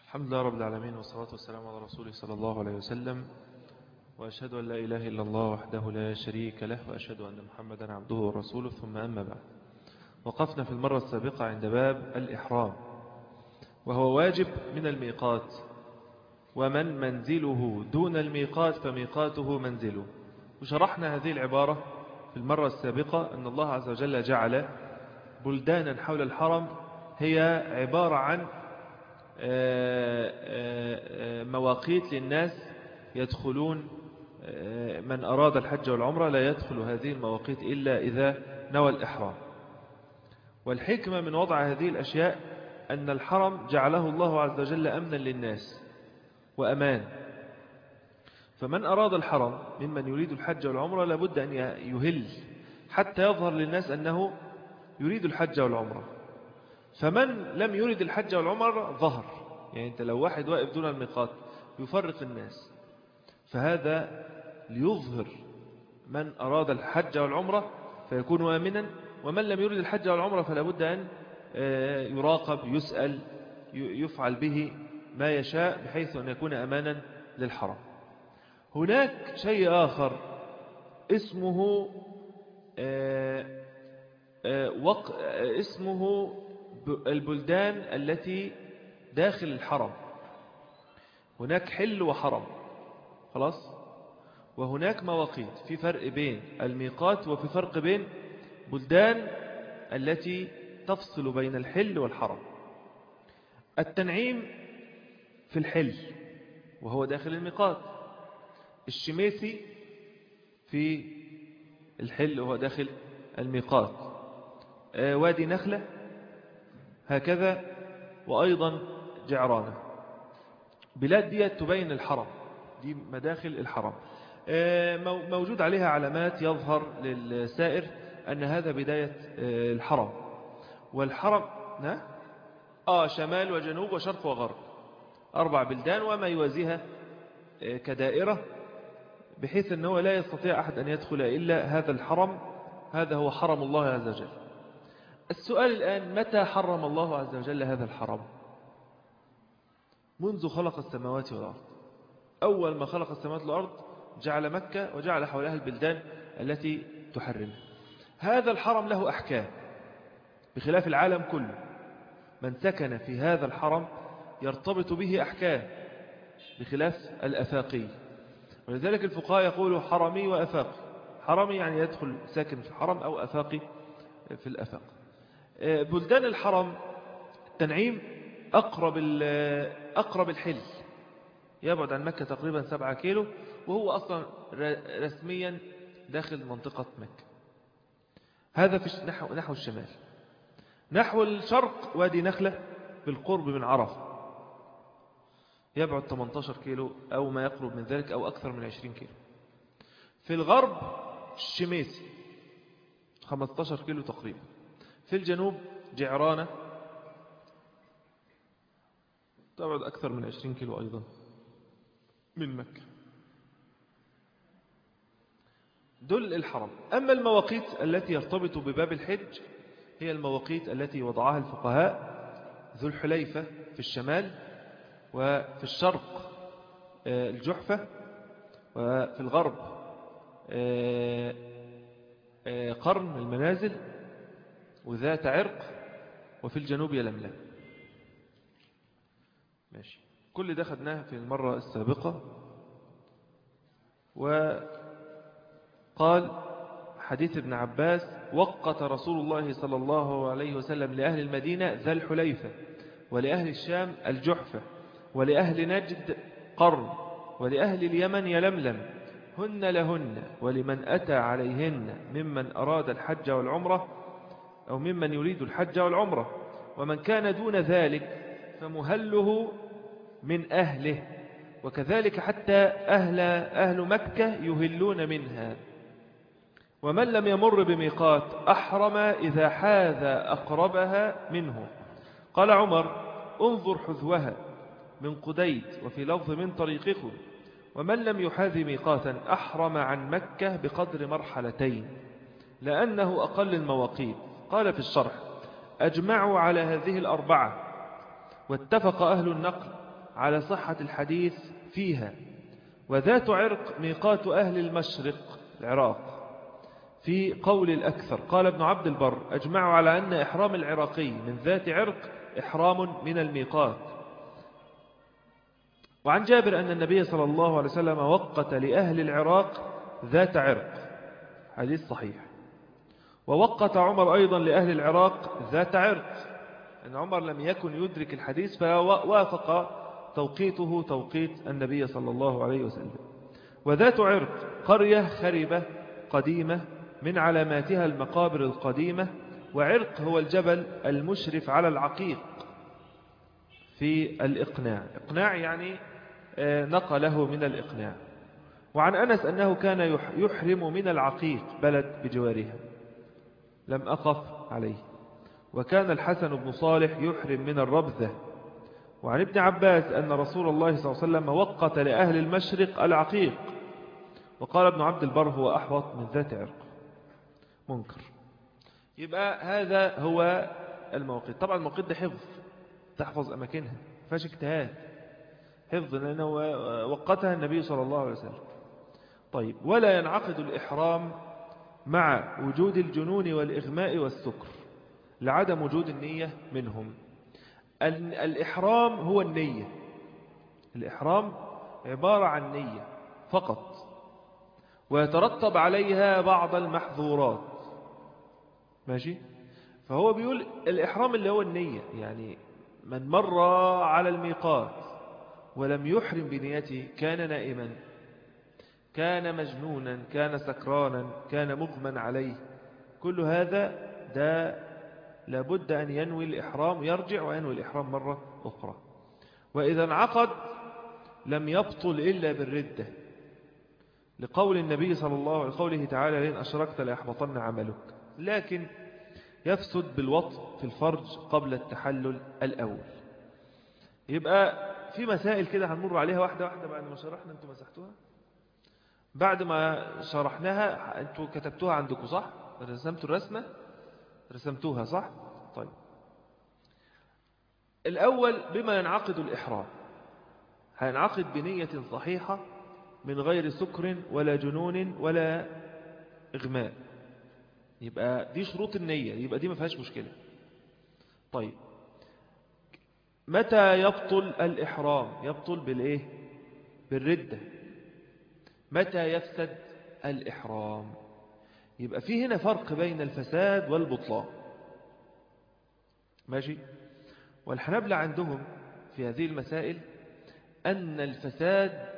الحمد لله رب العالمين، والصلاة والسلام على رسوله صلى الله عليه وسلم. وأشهد أن لا إله إلا الله وحده لا شريك له، وأشهد أن محمدا عبده ورسوله، ثم أما بعد. وقفنا في المرة السابقة عند باب الإحرام، وهو واجب من الميقات، ومن منزله دون الميقات فميقاته منزله. وشرحنا هذه العبارة في المرة السابقة أن الله عز وجل جعل بلدانا حول الحرم هي عبارة عن مواقيت للناس يدخلون. من أراد الحج والعمرة لا يدخل هذه المواقيت إلا إذا نوى الإحرام. والحكمة من وضع هذه الأشياء أن الحرم جعله الله عز وجل أمنا للناس وأمان، فمن أراد الحرم ممن يريد الحج والعمرة لابد أن يهل حتى يظهر للناس أنه يريد الحج والعمرة. فمن لم يريد الحج والعمرة ظهر، يعني أنت لو واحد واقف دون الميقات يفرق الناس، فهذا ليظهر من أراد الحج والعمرة فيكون آمنا، ومن لم يريد الحج والعمرة فلا بد أن يراقب، يسأل، يفعل به ما يشاء بحيث أن يكون أمانا للحرم. هناك شيء آخر اسمه اسمه البلدان التي داخل الحرم. هناك حل وحرم، خلاص، وهناك مواقيت. في فرق بين الميقات وفي فرق بين بلدان التي تفصل بين الحل والحرم. التنعيم في الحل وهو داخل الميقات، الشميسي في الحل وهو داخل الميقات، وادي نخلة هكذا، وأيضا جعرانة. بلاد دي تبين الحرم، دي مداخل الحرم، موجود عليها علامات يظهر للسائر أن هذا بداية الحرم. والحرم شمال وجنوب وشرق وغرب، 4 بلدان وما يوازيها كدائرة، بحيث أنه لا يستطيع أحد أن يدخل إلا هذا الحرم. هذا هو حرم الله عز وجل. السؤال الآن: متى حرم الله عز وجل هذا الحرم؟ منذ خلق السماوات والأرض. أول ما خلق السماوات والأرض جعل مكة وجعل حولها البلدان التي تحرمها. هذا الحرم له أحكام بخلاف العالم كله. من سكن في هذا الحرم يرتبط به أحكام بخلاف الأفاقي، ولذلك الفقهاء يقولوا حرمي وأفاقي. حرمي يعني يدخل ساكن في الحرم، أو أفاقي في الأفاق. بلدان الحرم التنعيم أقرب الحل، يبعد عن مكة تقريبا 7 كيلو، وهو أصلا رسميا داخل منطقة مكة. هذا في نحو الشمال. نحو الشرق وادي نخلة بالقرب من عرفة، يبعد 18 كيلو أو ما يقرب من ذلك، أو أكثر من 20 كيلو. في الغرب الشميسي 15 كيلو تقريبا. في الجنوب جعرانة تبعد أكثر من 20 كيلو أيضا من مكة. دول الحرم. أما المواقيت التي يرتبط بباب الحج هي المواقيت التي وضعها الفقهاء: ذو الحليفة في الشمال، وفي الشرق الجحفة، وفي الغرب قرن المنازل وذات عرق، وفي الجنوب يلملم. ماشي، كل ده خدناه في المرة السابقة. وقال حديث ابن عباس: وقت رسول الله صلى الله عليه وسلم لأهل المدينة ذا الحليفة، ولأهل الشام الجحفة، ولأهل نجد قرن، ولأهل اليمن يلملم، هن لهن ولمن أتى عليهن ممن أراد الحج والعمرة، أو ممن يريد الحج والعمرة، ومن كان دون ذلك فمهله من أهله، وكذلك حتى أهل مكة يهلون منها. ومن لم يمر بميقات أحرم إذا حاذ أقربها منه. قال عمر: انظر حذوها من قديد، وفي لفظ من طريقكم. ومن لم يحاذ ميقاتا أحرم عن مكة بقدر مرحلتين، لأنه أقل المواقيت. قال في الشرح: أجمعوا على هذه 4، واتفق أهل النقل على صحة الحديث فيها. وذات عرق ميقات أهل المشرق العراق في قول الأكثر. قال ابن عبد البر: أجمعوا على أن إحرام العراقي من ذات عرق إحرام من الميقات. وعن جابر أن النبي صلى الله عليه وسلم وقت لأهل العراق ذات عرق، حديث صحيح. ووقت عمر أيضا لأهل العراق ذات عرق، أن عمر لم يكن يدرك الحديث فوافق توقيته توقيت النبي صلى الله عليه وسلم. وذات عرق قرية خربة قديمة من علاماتها المقابر القديمة. وعرق هو الجبل المشرف على العقيق في الإقناع. إقناع يعني نقله من الإقناع. وعن أنس أنه كان يحرم من العقيق بلد بجوارها، لم أقف عليه. وكان الحسن بن صالح يحرم من الربذة. وعن ابن عباس أن رسول الله صلى الله عليه وسلم وقت لأهل المشرق العقيق. وقال ابن عبد البر: هو أحوط من ذات عرق. منكر. يبقى هذا هو المواقيت. طبعا المواقيت ده حفظ، تحفظ أماكنها، فاش اجتهاد، حفظ، لأنه وقتها النبي صلى الله عليه وسلم. طيب، ولا ينعقد الإحرام مع وجود الجنون والإغماء والسكر لعدم وجود النية منهم. الإحرام هو النية. الإحرام عبارة عن نية فقط، ويترتب عليها بعض المحظورات. ماشي؟ فهو بيقول الإحرام اللي هو النية، يعني من مر على الميقات ولم يحرم بنيته كان نائما، كان مجنونا، كان سكرانا، كان مغمى عليه. كل هذا لابد أن ينوي الإحرام، يرجع وينوي الإحرام مرة أخرى. وإذا انعقد لم يبطل إلا بالردة، لقول النبي صلى الله عليه وسلم قوله تعالى: لئن أشركت ليحبطن عملك. لكن يفسد بالوطء في الفرج قبل التحلل الأول. يبقى في مسائل كده هنمر عليها واحدة واحدة بعد ما شرحنا. أنتم مسحتوها؟ بعد ما شرحناها أنتم كتبتوها عندكم صح؟ رسمتوا الرسمة؟ رسمتوها صح؟ طيب، الأول بما ينعقد الإحرام. هينعقد بنية صحيحة من غير سكر ولا جنون ولا إغماء. يبقى دي شروط النية، يبقى دي ما فيهاش مشكلة. طيب، متى يبطل الإحرام؟ يبطل بالإيه؟ بالردة. متى يفسد الإحرام؟ يبقى فيه هنا فرق بين الفساد والبطلان. ماشي؟ والحنابلة عندهم في هذه المسائل أن الفساد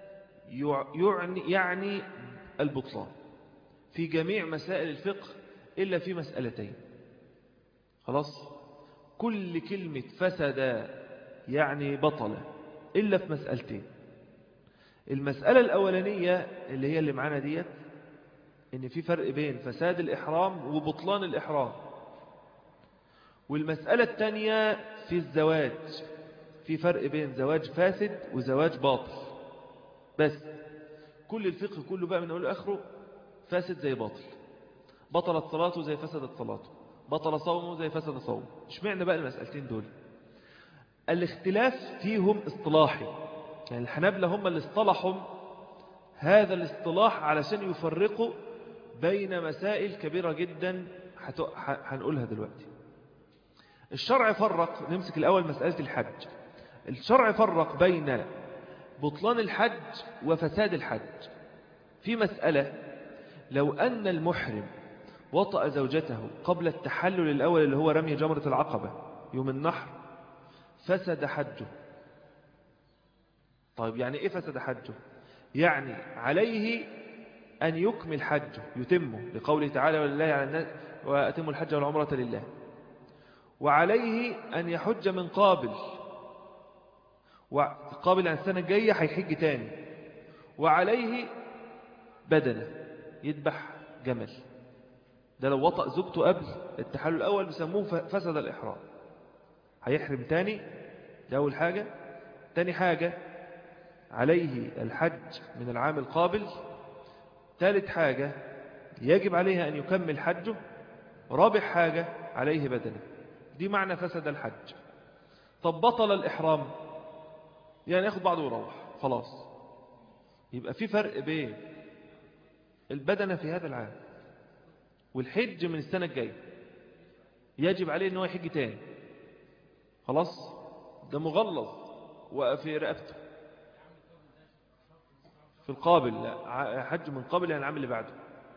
يعني البطلان في جميع مسائل الفقه إلا في مسألتين. خلاص؟ كل كلمة فسد يعني بطل إلا في مسألتين. المسألة الأولانية اللي هي اللي معانا ديت، إن في فرق بين فساد الإحرام وبطلان الإحرام. والمسألة الثانية في الزواج، في فرق بين زواج فاسد وزواج باطل. بس كل الفقه كله بقى من أوله لآخره فاسد زي باطل. بطلت صلاته زي فسدت صلاته، بطل صومه زي فسد صومه. اشمعنى بقى المسألتين دول؟ الاختلاف فيهم اصطلاحي، يعني الحنابلة هم اللي اصطلحوا هذا الاصطلاح علشان يفرقوا بين مسائل كبيرة جدا هنقولها دلوقتي. الشرع فرق، نمسك الأول مسألة الحج. الشرع فرق بين بطلان الحج وفساد الحج. في مسألة، لو أن المحرم وطأ زوجته قبل التحلل الأول اللي هو رمي جمرة العقبة يوم النحر، فسد حجه. طيب، يعني إيه فسد حجه؟ يعني عليه أن يكمل حجه، يتمه، لقوله تعالى: ولله على الناس وأتموا الحج والعمرة لله. وعليه أن يحج من قابل، وقابل عن السنة الجاية هيحج تاني. وعليه بدنة، يذبح جمل. ده لو وطأ زوجته قبل التحلل الأول بيسموه فسد الإحرام. هيحرم تاني، ده أول حاجة. تاني حاجة عليه الحج من العام القابل. ثالث حاجة يجب عليه أن يكمل حجه. رابع حاجة عليه بدنه. دي معنى فسد الحج. طب بطل الإحرام؟ يعني ياخد بعضه ويروح خلاص. يبقى في فرق بين البدنة في هذا العام والحج من السنة الجاية، يجب عليه أنه يحج تاني خلاص، ده مغلظ وفي رقبته. في القابل لا، حج من قابل يعني العام اللي بعده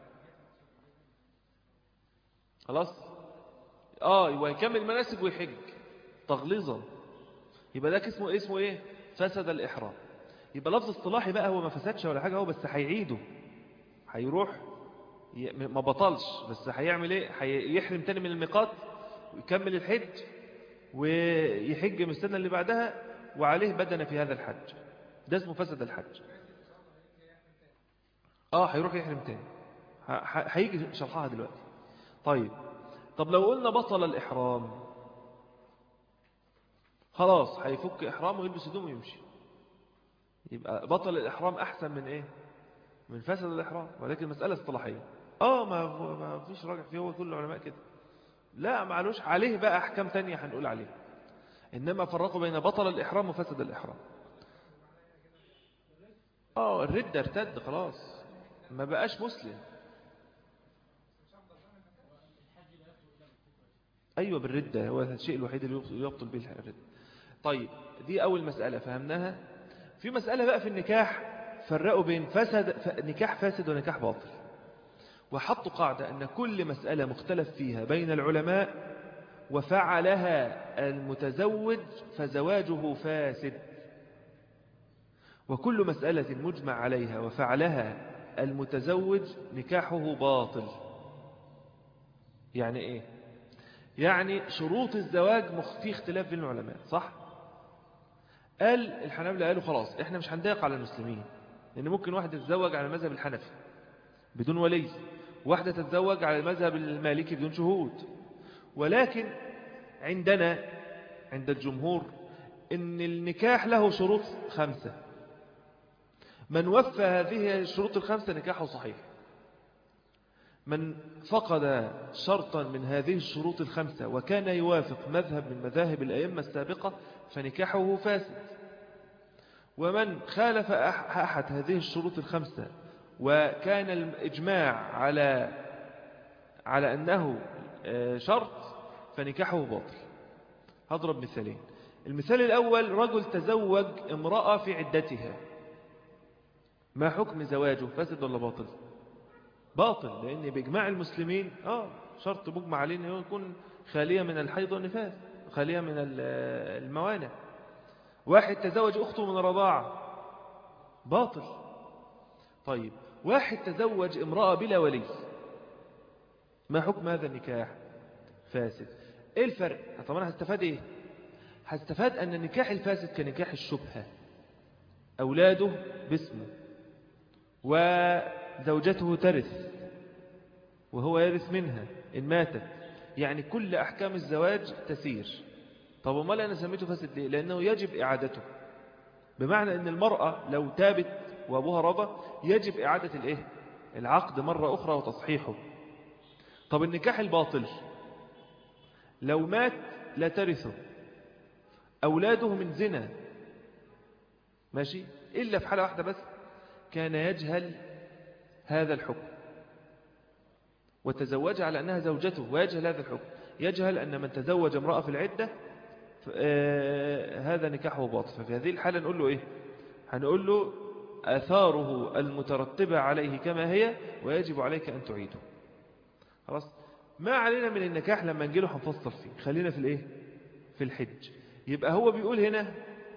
خلاص. ويكمل مناسك ويحج تغليظا. يبقى ده اسمه ايه؟ فسد الإحرام. يبقى لفظ اصطلاحي بقى، هو ما فسدش ولا حاجة، هو بس هيعيده، هيروح ما بطلش، بس هيعمل ايه؟ هيحرم تاني من الميقات ويكمل الحج ويحج من السنة اللي بعدها وعليه بدنة في هذا الحج. ده اسمه فسد الحج. هيروح يحرم تاني، هيجي شرحها دلوقتي. طب لو قلنا بطل الإحرام، خلاص هيفك إحرامه ويلبس هدومه ويمشي. يبقى بطل الإحرام أحسن من إيه؟ من فسد الإحرام، ولكن مسألة اصطلاحية. ما فيش راجع فيه، هو كل العلماء كده. لا معلوش عليه بقى أحكام تانية هنقول عليه، إنما فرقوا بين بطل الإحرام وفسد الإحرام. الردة ارتد خلاص، ما بقاش مسلم. أيوة بالردة، هو الشيء الوحيد اللي يبطل به الردة. طيب دي أول مسألة فهمناها. في مسألة بقى في النكاح، فرقوا بين نكاح فاسد ونكاح باطل، وحطوا قاعدة أن كل مسألة مختلف فيها بين العلماء وفعلها المتزوج فزواجه فاسد، وكل مسألة مجمع عليها وفعلها المتزوج نكاحه باطل. يعني إيه؟ يعني شروط الزواج في اختلاف بين العلماء، صح؟ قال الحنابلة قالوا خلاص احنا مش هنضيق على المسلمين، لأن ممكن واحدة تتزوج على المذهب الحنفي بدون ولي، واحدة تتزوج على المذهب المالكي بدون شهود. ولكن عندنا عند الجمهور ان النكاح له شروط 5، من وفى هذه الشروط 5 نكاحه صحيح. من فقد شرطا من هذه الشروط 5 وكان يوافق مذهب من مذاهب الأئمة السابقة فنكاحه فاسد. ومن خالف أحد هذه الشروط 5 وكان الإجماع على أنه شرط فنكاحه باطل. هضرب مثالين. المثال الأول، رجل تزوج امرأة في عدتها، ما حكم زواجه؟ فاسد ولا باطل؟ باطل، لأن بإجماع المسلمين شرط مجمع عليه أنه يكون خالية من الحيض والنفاس، خالية من الموانع. واحد تزوج أخته من الرضاعة، باطل. طيب واحد تزوج امرأة بلا ولي، ما حكم هذا النكاح؟ فاسد. ايه الفرق؟ طبعا هستفاد ايه؟ هستفاد ان النكاح الفاسد كنكاح الشبهة، اولاده باسمه وزوجته ترث وهو يرث منها ان ماتت، يعني كل احكام الزواج تسير. طب امال انا سميته فاسد ليه؟ لانه يجب اعادته، بمعنى ان المرأة لو تابت وابوها رضى يجب اعادة الايه؟ العقد مرة اخرى وتصحيحه. طب النكاح الباطل لو مات لا ترثه، أولاده من زنا، ماشي، إلا في حالة واحدة بس، كان يجهل هذا الحكم وتزوج على أنها زوجته ويجهل هذا الحكم، يجهل أن من تزوج امرأة في العدة هذا نكاحه باطل. ففي هذه الحالة نقول له إيه؟ هنقول له آثاره المترتبة عليه كما هي ويجب عليك أن تعيده. خلاص، ما علينا من النكاح لما نجيله هنفصل فيه، خلينا في الإيه؟ في الحج. يبقى هو بيقول هنا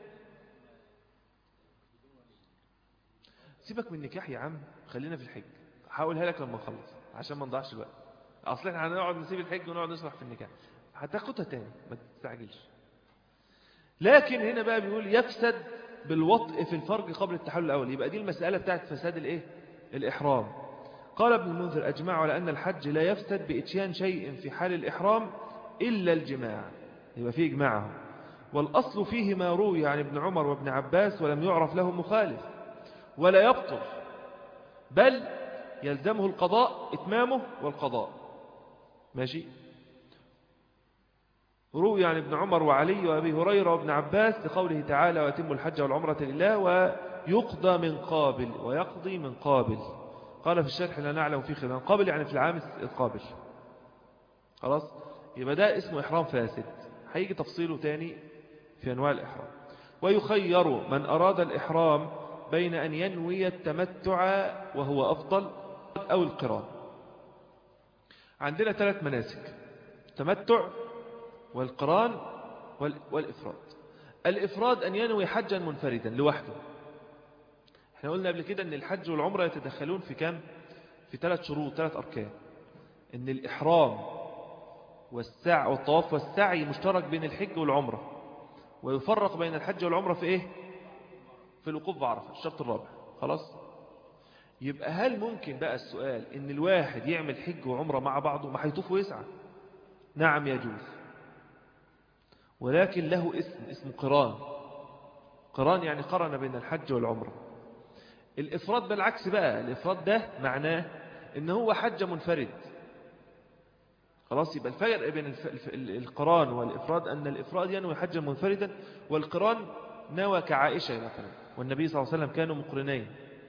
سيبك من النكاح يا عم، خلينا في الحج، هقولها لك لما نخلص عشان ما نضيعش الوقت. اصل احنا هنقعد نسيب الحج ونقعد نشرح في النكاح، هتاخدها تاني ما تستعجلش. لكن هنا بقى بيقول يفسد بالوطء في الفرج قبل التحلل الأول. يبقى دي المسألة بتاعت فساد الايه؟ الإحرام. قال ابن المنذر أجمعوا على أن الحج لا يفسد بإتيان شيء في حال الإحرام إلا الجماع، يبقى فيه إجماعه. والأصل فيه ما روي عن ابن عمر وابن عباس ولم يعرف له مخالف، ولا يبطل بل يلزمه القضاء، إتمامه والقضاء، ماشي. روي عن ابن عمر وعلي وأبي هريرة وابن عباس لقوله تعالى ويتم الحج والعمرة لله ويقضى من قابل ويقضي من قابل. قال في الشرح لا نعلم فيه خلاف. قابل يعني في العام القابل. خلاص، يبقى ده اسمه إحرام فاسد، هيجي تفصيله تاني في أنواع الإحرام. ويخير من أراد الإحرام بين أن ينوي التمتع وهو أفضل أو القران. عندنا 3 مناسك: التمتع والقران والإفراد. الإفراد أن ينوي حجا منفردا لوحده. احنا قلنا قبل كده أن الحج والعمرة يتدخلون في كم؟ في 3 شروط، 3 أركان. أن الإحرام والطواف والسعي مشترك بين الحج والعمرة، ويفرق بين الحج والعمرة في إيه؟ في الوقوف بعرفة، الشرط الرابع. خلاص، يبقى هل ممكن بقى السؤال أن الواحد يعمل حج وعمرة مع بعضه ما هيطوف ويسعى؟ نعم يجوز، ولكن له اسم قران. قران يعني قرن بين الحج والعمرة. الإفراد بالعكس بقى، الإفراد ده معناه أنه هو حج منفرد. خلاص، يبقى الفرق بين القران والإفراد أن الإفراد ينوي حجا منفردا، والقران نوى كعائشة مثلا والنبي صلى الله عليه وسلم كانوا مقرنين،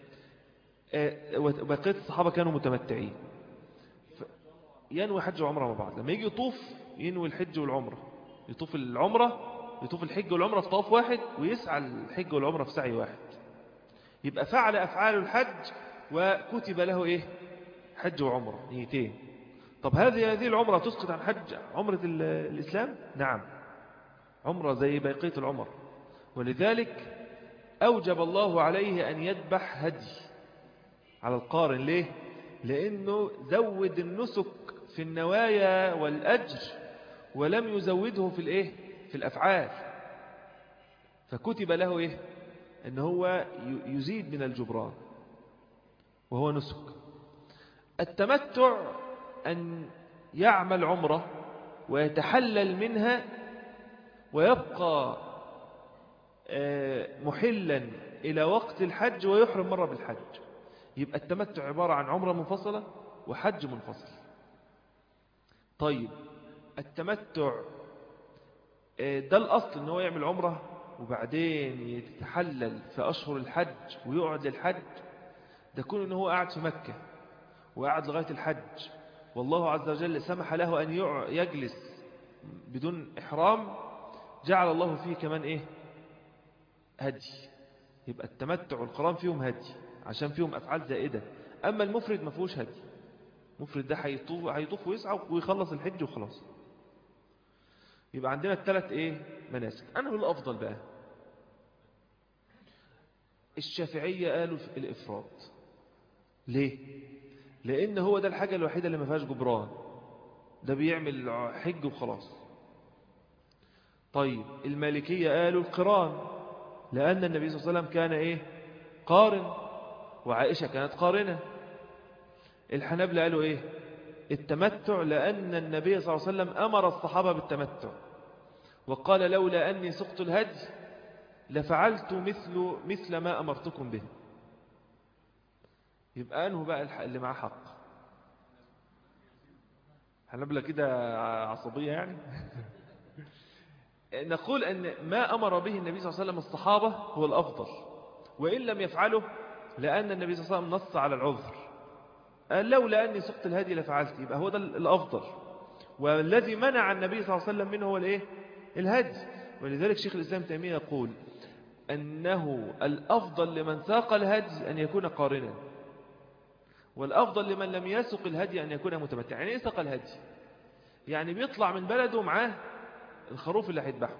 وبقية الصحابة كانوا متمتعين. ينوي حج وعمرة مع بعض. لما يجي يطوف ينوي الحج والعمرة، يطوف الحج والعمرة في طواف واحد، ويسعى الحج والعمرة في سعي واحد. يبقى فعل أفعال الحج وكتب له إيه؟ حج وعمرة، نيتين. طب هذه العمرة تسقط عن حج عمرة الإسلام؟ نعم، عمرة زي بقية العمر. ولذلك أوجب الله عليه أن يذبح هدي على القارن. ليه؟ لأنه زود النسك في النوايا والأجر ولم يزوده في الإيه؟ في الأفعال، فكتب له إيه؟ أن هو يزيد من الجبران وهو نسك. التمتع أن يعمل عمرة ويتحلل منها ويبقى محلا إلى وقت الحج ويحرم مرة بالحج. يبقى التمتع عبارة عن عمرة منفصلة وحج منفصل. طيب، التمتع ده الأصل أنه يعمل عمرة وبعدين يتحلل في أشهر الحج ويقعد للحج. ده كون أنه هو قاعد في مكة وقاعد لغاية الحج، والله عز وجل سمح له أن يجلس بدون إحرام، جعل الله فيه كمان إيه؟ هدي. يبقى التمتع والقران فيهم هدي عشان فيهم أفعال زائدة. أما المفرد ما فيهوش هدي. المفرد ده هيطوف ويسعى ويخلص الحج وخلاص. يبقى عندنا 3 إيه؟ مناسك. أنا هو الأفضل بقى. الشافعية قالوا في الإفراد. ليه؟ لأن هو ده الحاجة الوحيدة اللي ما فيهاش جبران، ده بيعمل حج وخلاص. طيب، المالكية قالوا القران، لأن النبي صلى الله عليه وسلم كان إيه؟ قارن، وعائشة كانت قارنة. الحنابلة قالوا إيه؟ التمتع، لأن النبي صلى الله عليه وسلم أمر الصحابة بالتمتع وقال لولا أني سقت الهدي لفعلت مثل ما أمرتكم به. يبقى أنه بقى اللي معاه حق؟ الحنابلة كده عصبية يعني. نقول أن ما أمر به النبي صلى الله عليه وسلم الصحابة هو الأفضل، وإن لم يفعله لأن النبي صلى الله عليه وسلم نص على العذر، قال لولا أني سقت الهدي لفعلت. يبقى هو ده الأفضل، والذي منع النبي صلى الله عليه وسلم منه هو الإيه؟ الهدي. ولذلك شيخ الإسلام تيمية يقول أنه الأفضل لمن ساق الهدي أن يكون قارنا، والأفضل لمن لم يسق الهدي أن يكون متمتعا. يعني إيه ساق الهدي؟ يعني بيطلع من بلده معاه الخروف اللي هيذبحه،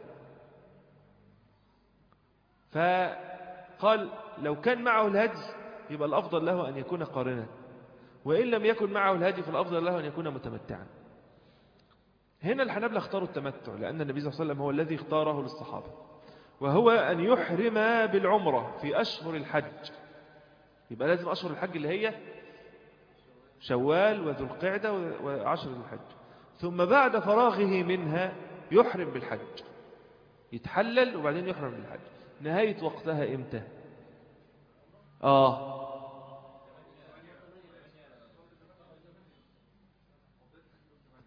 فقال لو كان معه الهدي يبقى الأفضل له أن يكون قارنا، وإن لم يكن معه الهدي فالأفضل له أن يكون متمتعا. هنا الحنابلة اختاروا التمتع لأن النبي صلى الله عليه وسلم هو الذي اختاره للصحابة، وهو أن يحرم بالعمرة في أشهر الحج. يبقى لازم أشهر الحج اللي هي شوال وذو القعدة وعشر ذو الحج، ثم بعد فراغه منها يحرم بالحج، يتحلل وبعدين يحرم بالحج. نهاية وقتها إمتى؟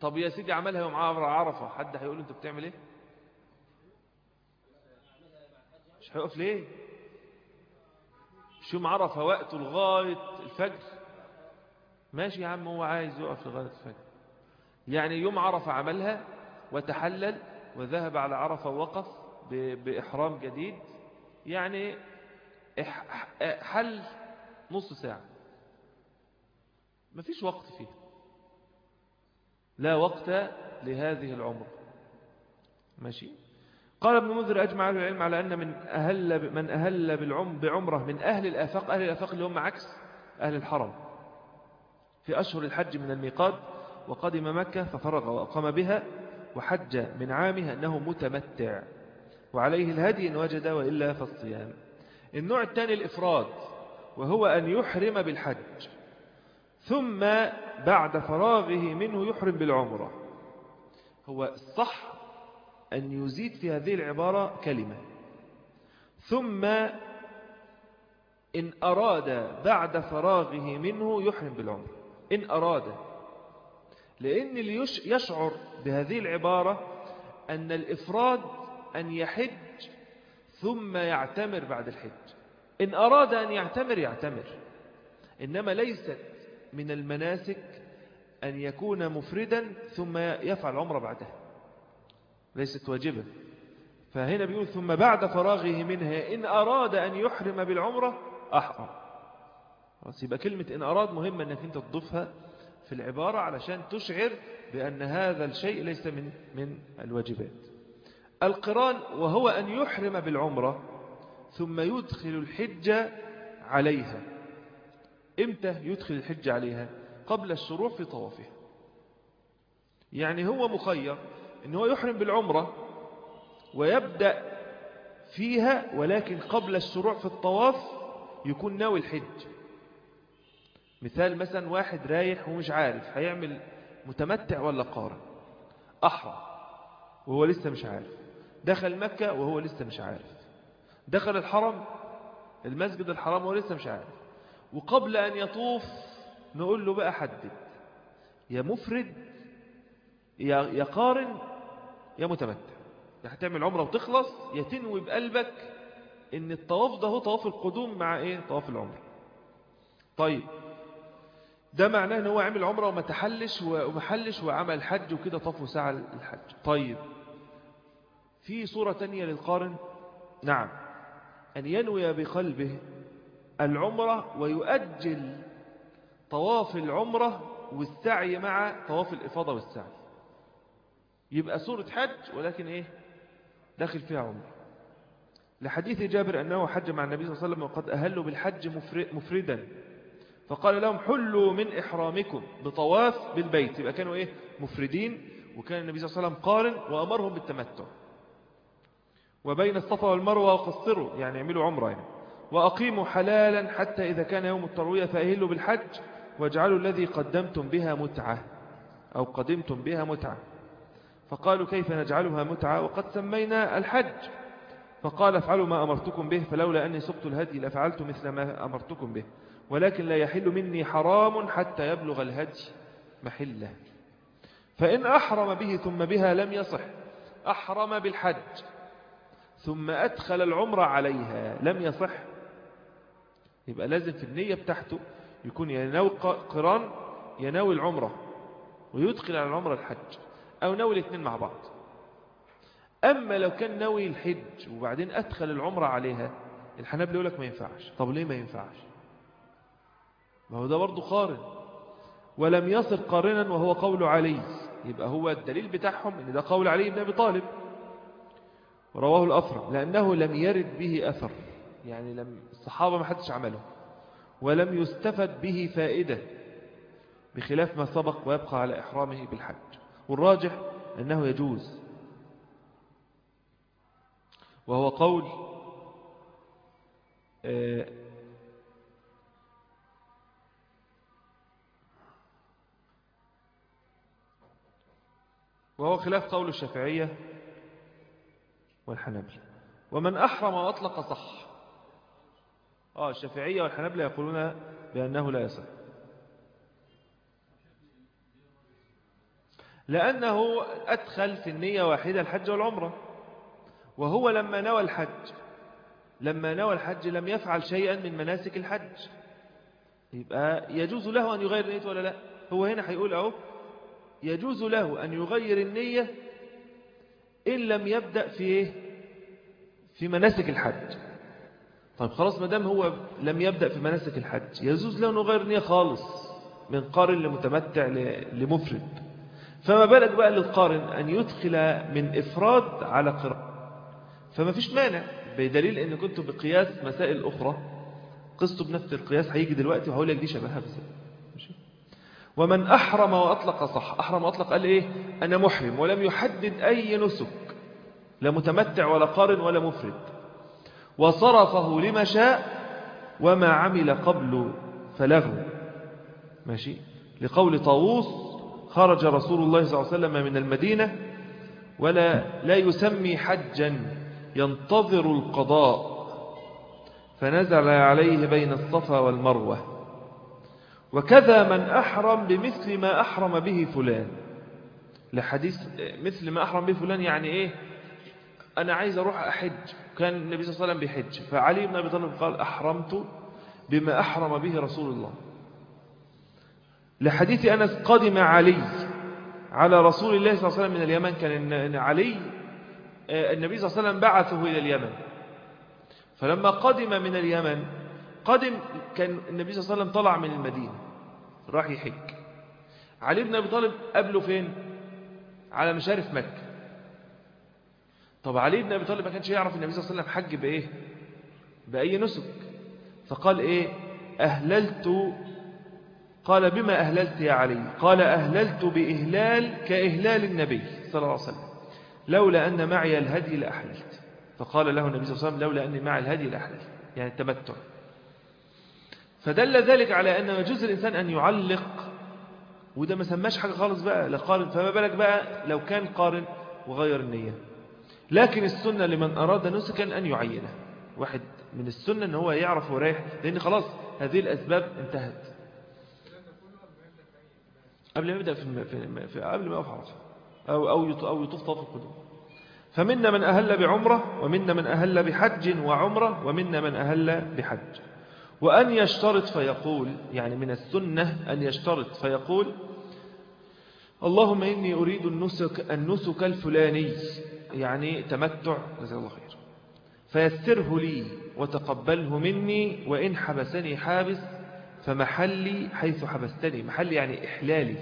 طب يا سيدي عملها يوم عرفة، حد هيقول انت بتعمل ايه؟ مش هيقف ليه؟ مش يوم عرفة وقته لغاية الفجر؟ ماشي يا عم، هو عايز يقف لغاية الفجر. يعني يوم عرفة عملها وتحلل وذهب على عرفة ووقف بإحرام جديد، يعني حل نص ساعة، مفيش وقت فيه، لا وقت لهذه العمر. ماشي. قال ابن منذر أجمع أهل العلم على أن من أهل بعمرة من أهل الآفاق، أهل الآفاق اللي هم عكس أهل الحرم، في أشهر الحج من الميقات وقدم مكة ففرغ وأقام بها وحج من عامها أنه متمتع، وعليه الهدي إن وجد وإلا فالصيام. النوع الثاني الإفراد، وهو أن يحرم بالحج ثم بعد فراغه منه يحرم بالعمرة. هو الصح أن يزيد في هذه العبارة كلمة، ثم إن أراد بعد فراغه منه يحرم بالعمرة. إن أراد، لأن اللي يشعر بهذه العبارة أن الإفراد أن يحج ثم يعتمر بعد الحج. إن أراد أن يعتمر، إنما ليست من المناسك أن يكون مفردا ثم يفعل عمره بعدها، ليست واجبة. فهنا بيقول ثم بعد فراغه منها إن أراد أن يحرم بالعمرة أحرم. يبقى كلمة إن أراد مهمة أنك أنت تضيفها في العبارة علشان تشعر بأن هذا الشيء ليس من الواجبات. القران وهو أن يحرم بالعمرة ثم يدخل الحج عليها. إمتى يدخل الحج عليها؟ قبل الشروع في طوافها. يعني هو مخير أنه هو يحرم بالعمرة ويبدأ فيها، ولكن قبل الشروع في الطواف يكون ناوي الحج. مثال مثلا واحد رايح ومش عارف هيعمل متمتع ولا قارن، أحرم وهو لسه مش عارف، دخل مكة وهو لسه مش عارف، دخل الحرم المسجد الحرام وهو لسه مش عارف، وقبل أن يطوف نقول له بقى حدد، يا مفرد يا قارن يا متمتع، يا هتعمل عمرة وتخلص، يا تنوي بقلبك ان الطواف ده هو طواف القدوم مع ايه؟ طواف العمرة. طيب ده معناه ان هو عمل عمرة وما تحلش ومحلش وعمل حج وكده طاف ساعة الحج. طيب في صورة تانية للقارن، نعم، أن ينوي بقلبه العمرة ويؤجل طواف العمرة والسعي مع طواف الإفاضة والسعي، يبقى صورة حج ولكن إيه؟ داخل فيها عمرة. لحديث جابر أنه حج مع النبي صلى الله عليه وسلم وقد أهلوا بالحج مفردا، فقال لهم حلوا من إحرامكم بطواف بالبيت. يبقى كانوا إيه؟ مفردين، وكان النبي صلى الله عليه وسلم قارن وأمرهم بالتمتع. وبين الصفا والمروة وقصروا، يعني اعملوا عمرة يعني. وأقيموا حلالا حتى إذا كان يوم التروية فأهلوا بالحج واجعلوا الذي قدمتم بها متعة أو قدمتم بها متعة. فقالوا كيف نجعلها متعة وقد سمينا الحج؟ فقال افعلوا ما أمرتكم به، فلولا أني سقت الهدي لفعلت مثل ما أمرتكم به، ولكن لا يحل مني حرام حتى يبلغ الهدي محله. فإن أحرم به ثم بها لم يصح. أحرم بالحج ثم أدخل العمرة عليها لم يصح. يبقى لازم في النية بتاعته يكون ينوي قران، ينوي العمرة ويدخل على العمرة الحج، أو نوي الاثنين مع بعض. أما لو كان نوي الحج وبعدين أدخل العمرة عليها، الحنابلة يقول لك ما ينفعش. طب ليه ما ينفعش؟ ما هو ده برضو قارن ولم يصل قارنا، وهو قول علي. يبقى هو الدليل بتاعهم ان ده قول علي بن أبي طالب، ورواه الأثر لأنه لم يرد به أثر، يعني الصحابة ما حدش عمله، ولم يستفد به فائدة بخلاف ما سبق، ويبقى على إحرامه بالحج. والراجح أنه يجوز، وهو قول وهو خلاف قول الشافعية والحنابلة. ومن أحرم وأطلق صح. الشافعية والحنابلة يقولون بأنه لا يصح. لأنه أدخل في النية واحدة الحج والعمرة، وهو لما نوى الحج لم يفعل شيئا من مناسك الحج، يبقى يجوز له أن يغير نيته ولا لا؟ هو هنا هيقول أهو يجوز له أن يغير النية إن لم يبدأ في مناسك الحج. طيب خلاص، ما دام هو لم يبدأ في مناسك الحج يجوز له أن يغير النية خالص، من قارن لمتمتع لمفرد. فما بالك بقى للقارن أن يدخل من إفراد على قران، فما فيش مانع، بدليل أن كنت بقياس مسائل أخرى قصته بنفس القياس، هيجي دلوقتي وهقول لك دي شبهها بالظبط. ومن أحرم وأطلق، صح، أحرم وأطلق قال إيه؟ أنا محرم، ولم يحدد أي نسك، لا متمتع ولا قارن ولا مفرد، وصرفه لما شاء وما عمل قبل فلغو. ماشي، لقول طاووس خرج رسول الله صلى الله عليه وسلم من المدينة لا يسمي حجا ينتظر القضاء، فنزل عليه بين الصفا والمروة. وكذا من أحرم بمثل ما أحرم به فلان، لحديث مثل ما أحرم به فلان يعني إيه؟ أنا عايز أروح أحج، كان النبي صلى الله عليه وسلم بيحج، فعلي بن أبي طالب قال أحرمت بما أحرم به رسول الله. لحديث أنس قدم علي على رسول الله صلى الله عليه وسلم من اليمن، كان علي النبي صلى الله عليه وسلم بعثه إلى اليمن، فلما قدم من اليمن كان النبي صلى الله عليه وسلم طلع من المدينة راح يحج. علي بن أبي طالب قبله فين؟ على مشارف مكة. طب علي بن أبي طالب ما كانش يعرف النبي صلى الله عليه وسلم حج بإيه؟ بأي نسك، فقال إيه؟ أهللت. قال بما أهللت يا علي؟ قال أهللت بإهلال كإهلال النبي صلى الله عليه وسلم، لولا أن معي الهدي لأحللت. فقال له النبي صلى الله عليه وسلم لولا أن معي الهدي لأحللت، يعني التمتع. فدل ذلك على أن يجوز الإنسان أن يعلق، وده ما سماش حاجة خالص بقى لقارن، فما بالك بقى لو كان قارن وغير النية. لكن السنة لمن أراد نسكا أن يعينه، واحد من السنة أن هو يعرف ورايح، لأن خلاص هذه الأسباب انتهت قبل ما يبدأ قبل ما يفعل أو يطوف طواف القدوم. فمنا من أهل بعمرة، ومنا من أهل بحج وعمرة، ومنا من أهل بحج. وأن يشترط فيقول، يعني من السنة أن يشترط فيقول اللهم إني أريد النسك الفلاني، يعني تمتع، جزاك الله خير، فيسره لي وتقبله مني، وإن حبسني حابس فمحلي حيث حبستني، محلي يعني إحلالي.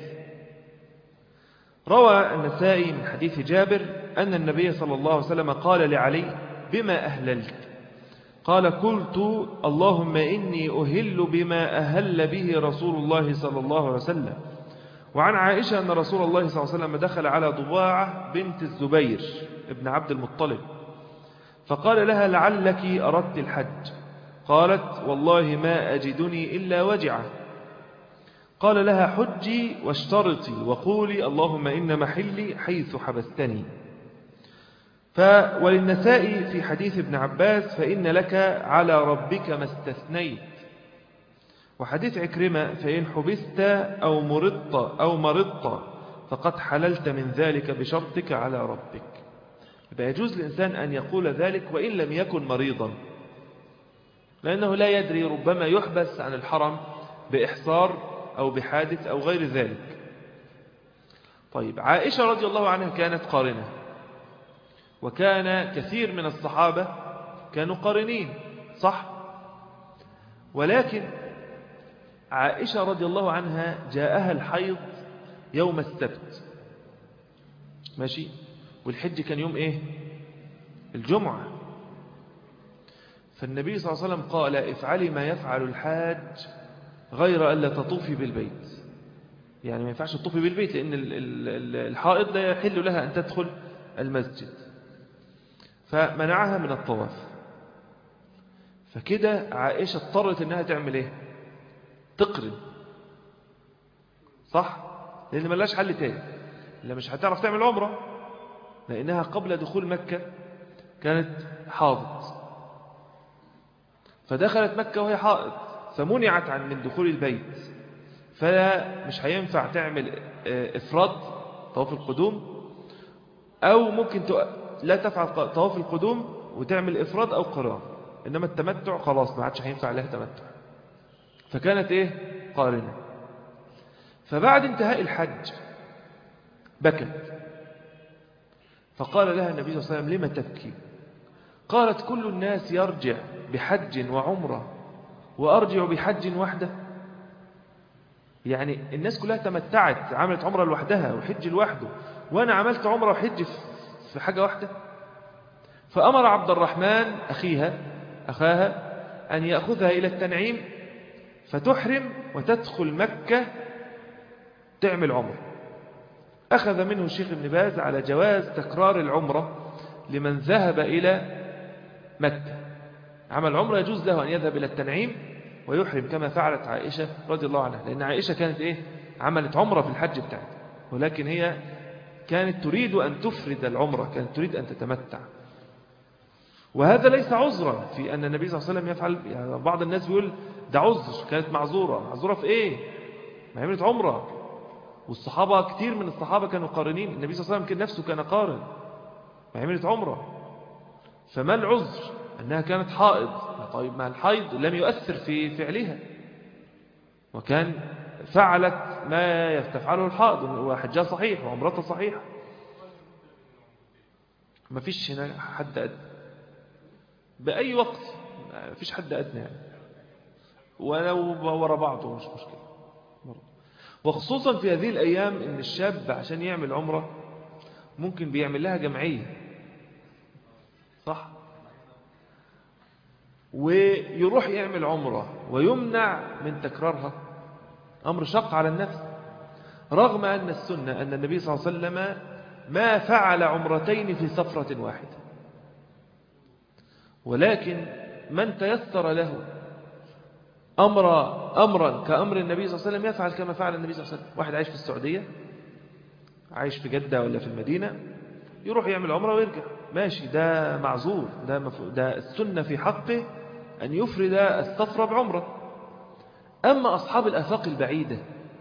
روى النسائي من حديث جابر أن النبي صلى الله عليه وسلم قال لعلي بما أهللت؟ قال قلت اللهم إني أهل بما أهل به رسول الله صلى الله عليه وسلم. وعن عائشة أن رسول الله صلى الله عليه وسلم دخل على ضباعة بنت الزبير ابن عبد المطلب، فقال لها لعلك أردت الحج؟ قالت والله ما أجدني إلا وجعة. قال لها حجي واشترطي وقولي اللهم إن محلي حيث حبستني. وللنسائي في حديث ابن عباس فإن لك على ربك ما استثنيت. وحديث عكرمة فإن حبست أو مرضت فقد حللت من ذلك بشرطك على ربك. يجوز الإنسان أن يقول ذلك وإن لم يكن مريضا، لأنه لا يدري، ربما يحبس عن الحرم بإحصار أو بحادث أو غير ذلك. طيب، عائشة رضي الله عنها كانت قارنة، وكان كثير من الصحابة كانوا قارنين، صح؟ ولكن عائشة رضي الله عنها جاءها الحيض يوم السبت، ماشي، والحج كان يوم إيه؟ الجمعة. فالنبي صلى الله عليه وسلم قال افعلي ما يفعل الحاج غير ألا تطوفي بالبيت، يعني ما ينفعش تطوفي بالبيت، لأن الحائض لا يحل لها أن تدخل المسجد، فمنعها من الطواف. فكده عائشة اضطرت أنها تعمل إيه؟ تقرن، صح؟ لأن ما لهاش حل تاني، لا مش هتعرف تعمل عمرة، لأنها قبل دخول مكة كانت حاضت، فدخلت مكة وهي حائض، فمنعت من دخول البيت، فلا مش هينفع تعمل إفراد طواف القدوم، أو ممكن لا تفعل طواف القدوم وتعمل إفراد أو قران، إنما التمتع خلاص ما عادش هينفع لها تمتع، فكانت إيه؟ قارنة. فبعد انتهاء الحج بكت، فقال لها النبي صلى الله عليه وسلم: لم تبكي؟ قالت: كل الناس يرجع بحج وعمرة وأرجع بحج وحده. يعني الناس كلها تمتعت، عملت عمرة لوحدها وحج لوحده، وأنا عملت عمرة وحج في حاجة واحدة. فأمر عبد الرحمن أخاها أن يأخذها إلى التنعيم فتحرم وتدخل مكة تعمل عمرة. أخذ منه الشيخ ابن باز على جواز تكرار العمرة لمن ذهب إلى مكة، عمل عمرة يجوز له أن يذهب إلى التنعيم ويحرم كما فعلت عائشة رضي الله عنها، لأن عائشة كانت عملت عمرة في الحج بتاعها، ولكن هي كانت تريد أن تفرد العمرة، كانت تريد أن تتمتع. وهذا ليس عذرا في أن النبي صلى الله عليه وسلم يفعل. يعني بعض الناس بيقول ده عذر، كانت معذورة في إيه؟ ما عملت عمرة، والصحابة كتير من الصحابة كانوا قارنين، النبي صلى الله عليه وسلم نفسه كان قارن، ما عملت عمرة، فما العذر؟ أنها كانت حائض. طيب ما الحيض لم يؤثر في فعلها، وكان فعلت ما تفعله الحائض، وحجها صحيح وعمرتها صحيحة. ما فيش هنا حد أدنى بأي وقت، ما فيش حد أدنى يعني. ولو ورا بعضه مش مشكلة. وخصوصا في هذه الأيام إن الشاب عشان يعمل عمرة ممكن بيعمل لها جمعية، صح؟ ويروح يعمل عمرة ويمنع من تكرارها، أمر شق على النفس، رغم أن السنة أن النبي صلى الله عليه وسلم ما فعل عمرتين في سفرة واحدة. ولكن من تيسر له أمرا كأمر النبي صلى الله عليه وسلم يفعل كما فعل النبي صلى الله عليه وسلم. واحد عايش في السعودية، عايش في جدة ولا في المدينة، يروح يعمل عمرة ويرجع، ماشي، ده معذور، ده السنة في حقه أن يفرد السفرة بعمرة. أما أصحاب الآفاق البعيدة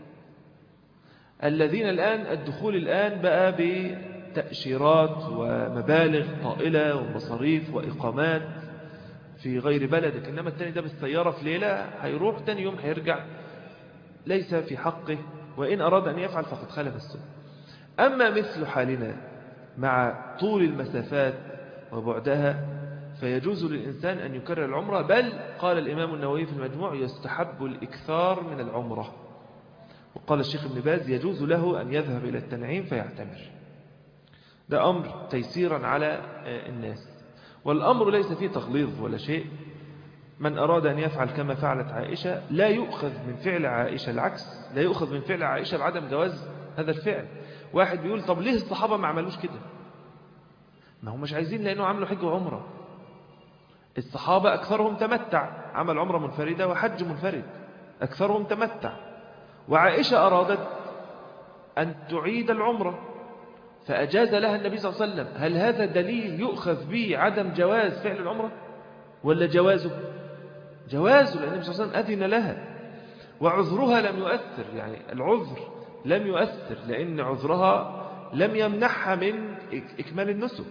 الذين الدخول الآن بقى بتأشيرات ومبالغ طائلة ومصاريف وإقامات في غير بلدك، إنما التاني ده بالسيارة في ليلة هيروح تاني يوم هيرجع، ليس في حقه، وإن أراد أن يفعل فقد خالف السنة. أما مثل حالنا مع طول المسافات وبعدها فيجوز للإنسان أن يكرر العمرة، بل قال الإمام النووي في المجموع: يستحب الإكثار من العمرة. وقال الشيخ ابن باز: يجوز له أن يذهب إلى التنعيم فيعتمر. ده أمر تيسيرا على الناس، والأمر ليس فيه تغليظ ولا شيء. من أراد أن يفعل كما فعلت عائشة لا يؤخذ من فعل عائشة، العكس، لا يؤخذ من فعل عائشة بعدم جواز هذا الفعل. واحد بيقول: طب ليه الصحابة ما عملوش كده؟ ما هم مش عايزين، لأنه عملوا حج وعمرة. الصحابة أكثرهم تمتع، عمل عمرة منفردة وحج منفرد، أكثرهم تمتع. وعائشة أرادت أن تعيد العمرة فأجاز لها النبي صلى الله عليه وسلم. هل هذا دليل يؤخذ به عدم جواز فعل العمرة ولا جوازه؟ جوازه، لأن النبي صلى الله عليه وسلم أذن لها، وعذرها لم يؤثر. يعني العذر لم يؤثر لأن عذرها لم يمنعها من إكمال النسك.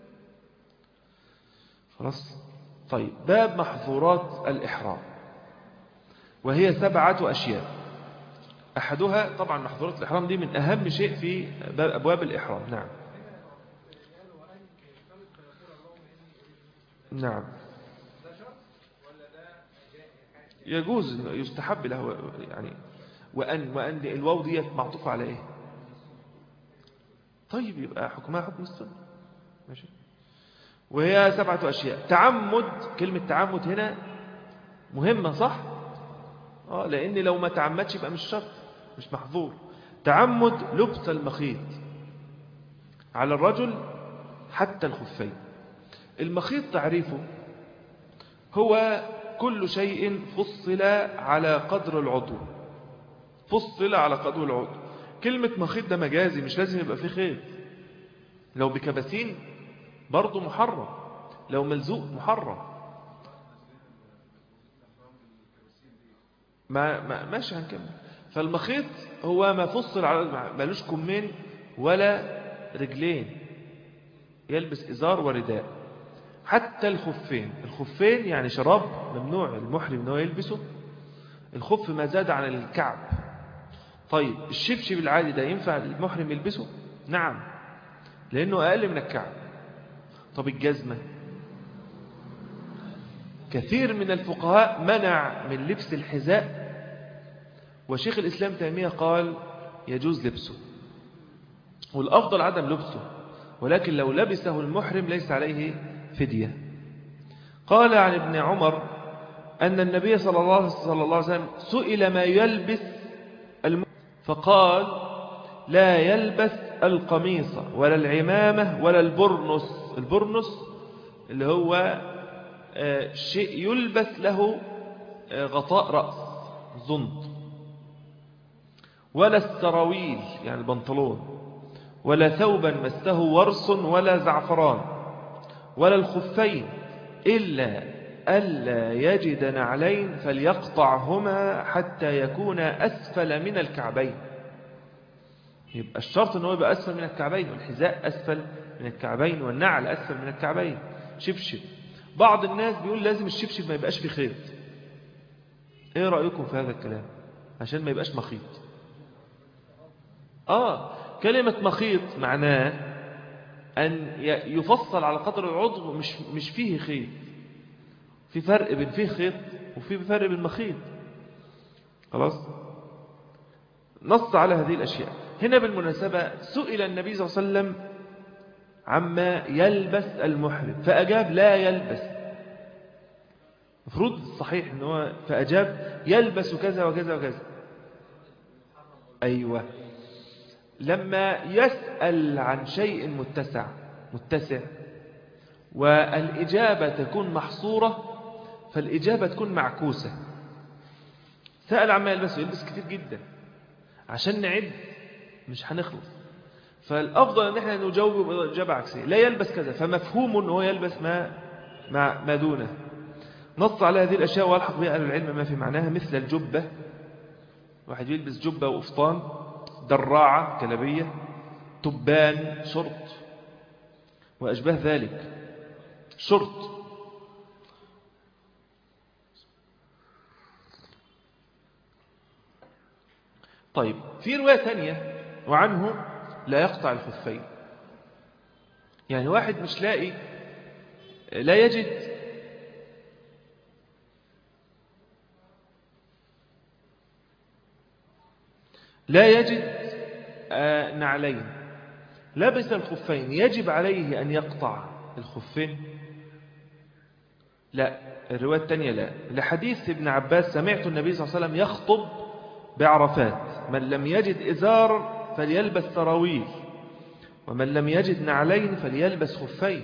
خلاص. طيب، باب محظورات الإحرام، وهي 7 أشياء. أحدها طبعا محظورات الإحرام دي من أهم شيء في أبواب الإحرام. نعم يجوز، يستحب له يعني. وأن الواو دي معطوفة على إيه؟ طيب يبقى حكمها حكم السنة، ماشي. وهي 7 أشياء. تعمد، كلمة تعمد هنا مهمة، صح؟ لأن لو ما تعمدش يبقى مش شرط، مش محظور. تعمد لبس المخيط على الرجل حتى الخفين. المخيط تعريفه هو كل شيء فصل على قدر العضو، فصل على قدر العضو. كلمة مخيط ده مجازي، مش لازم يبقى فيه خيط. لو بكباسين برضو محرم، لو ملزوق محرم. ماشي هنكمل. فالمخيط هو ما فصل على، مالوش كمين ولا رجلين، يلبس إزار ورداء. حتى الخفين يعني شراب ممنوع المحرم أنه يلبسه، الخف ما زاد عن الكعب. طيب الشبشب العادي ده ينفع المحرم يلبسه؟ نعم، لأنه أقل من الكعب. طب الجزمة، كثير من الفقهاء منع من لبس الحذاء، وشيخ الإسلام تيمية قال يجوز لبسه، والأفضل عدم لبسه، ولكن لو لبسه المحرم ليس عليه فدية. قال عن ابن عمر أن النبي صلى الله عليه وسلم سئل ما يلبس المحرم فقال لا يلبس القميص ولا العمامة ولا البرنس. البرنس اللي هو شيء يلبس له غطاء رأس، زنط، ولا السراويل يعني البنطلون، ولا ثوبا مسه ورس ولا زعفران، ولا الخفين، إلا ألا يجد نعلين فليقطعهما حتى يكون أسفل من الكعبين. يبقى الشرط أنه يبقى أسفل من الكعبين، والحذاء أسفل من الكعبين، والنعل أسفل من الكعبين. شبشب، بعض الناس بيقول لازم الشبشب ما يبقاش فيه خيط. ايه رأيكم في هذا الكلام؟ عشان ما يبقاش مخيط. كلمة مخيط معناه أن يفصل على قدر العضو، مش فيه خيط. في فرق بين فيه خيط وفي فرق بين مخيط. خلاص، نص على هذه الأشياء. هنا بالمناسبة سئل النبي صلى الله عليه وسلم عما يلبس المحرم فأجاب لا يلبس. مفروض الصحيح أنه فأجاب يلبس كذا وكذا وكذا. أيوة، لما يسأل عن شيء متسع والإجابة تكون محصورة، فالإجابة تكون معكوسة. سأل عما يلبسه، يلبس كتير جدا، عشان نعد مش هنخلص. فالأفضل أن احنا نجاوب إجابة عكسية، لا يلبس كذا، فمفهوم أنه يلبس ما دونه. نص على هذه الأشياء والحق بها أهل العلم ما في معناها، مثل الجبة، واحد يلبس جبة وقفطان، دراعة كلبية، تبان، شرط، وأشباه ذلك. شرط. طيب في رواية ثانية وعنه لا يقطع الخفين. يعني واحد مش لاقي، لا يجد نعلين، لبس الخفين، يجب عليه أن يقطع الخفين؟ لا، الرواية الثانية لا، لحديث ابن عباس سمعت النبي صلى الله عليه وسلم يخطب بعرفات من لم يجد إزار فليلبس سراويل، ومن لم يجد نعلين فليلبس خفين.